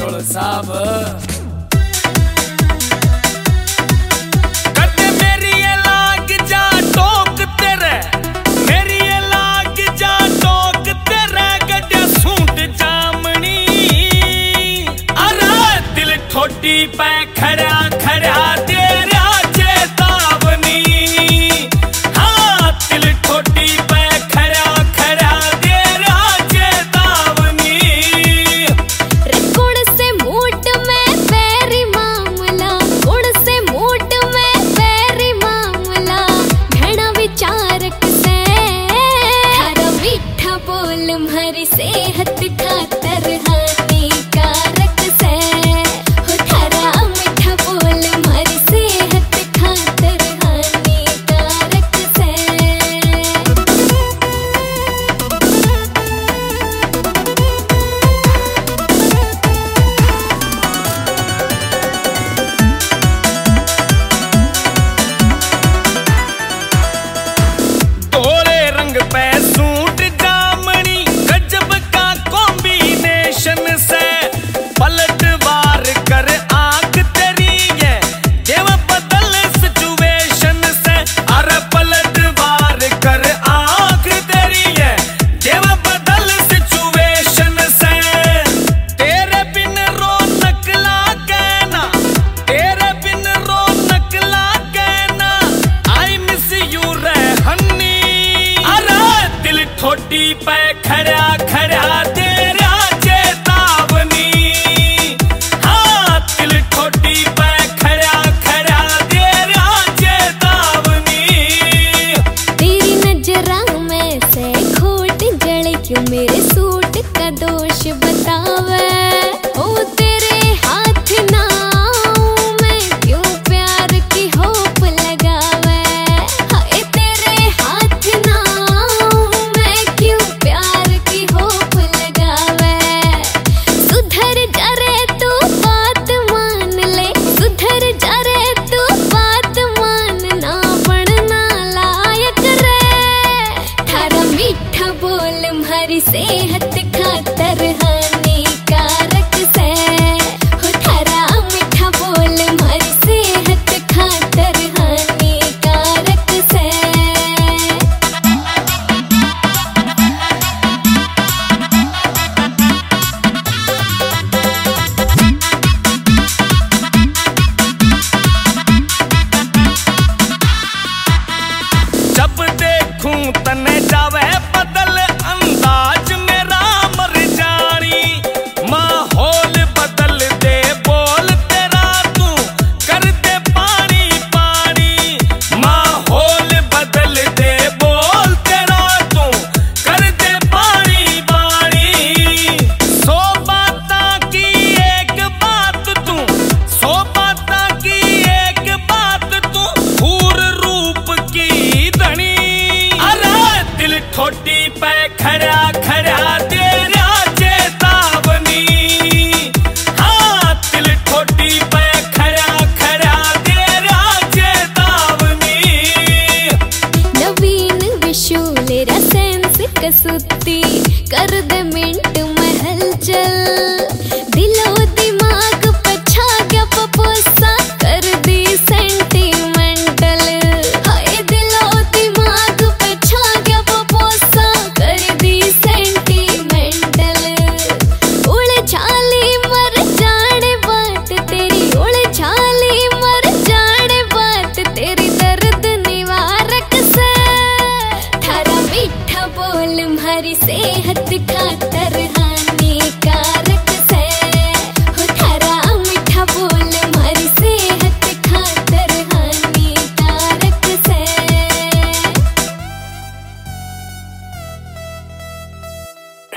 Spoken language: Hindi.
कंट्रोल साहब। पे खड़ा खड़ा तेरा चेतावनी, हाँ दिल ठोटी पे खड़ा खड़ा तेरा चेतावनी। गुण से मूड में पैरी मामला, गुण से मूड में पैरी मामला, घना विचारक से थारा मीठा बोल हमारी सेहत खातर हानिकारक से। ठोटी पे खड़ा खड़ा तेरा चेतावनी, हाँ दिल ठोटी पे खड़ा खड़ा तेरा चेतावनी। तेरी नजरा में से खोट जले क्यों मेरे सूट का दोष बतावे। ओ तेरे हाथ ना मैं क्यों प्यार की होप लगावे। हाय तेरे हाथ ना सेहत खातर हानिकारक से। हो थारा मीठा बोल हमारी सेहत खातर हानिकारक से। जब देखूं तने जावे बदल अंदाज मेरा मर जानी, माहौल बदल दे बोल तेरा तू कर दे पानी पानी। माहौल बदल दे बोल तेरा तू कर दे पानी पानी। 100 बात की एक बात तू, 100 बात की एक बात तू, हूर रूप की धनी। अरे दिल ठोटी पे खड़ा खड़ा तेरा चेतावनी, हाँ दिल ठोटी पे खड़ा खड़ा तेरा चेतावनी। नवीन विशूलेरा सेंस कसूती कर दे मिनट में हलचल। दिलो दिमाग पे छा गया पपोसा कर दी सेंटिमेंटल। हाय दिलो दिमाग पे छा गया पपोसा कर दी सेंटिमेंटल। उड़ छाली मर जाने बात तेरी, उड़ छाली मर जाने बात तेरी, दर्द निवारक से। थारा मीठा बोल हमारी सेहत खातर हानिकारक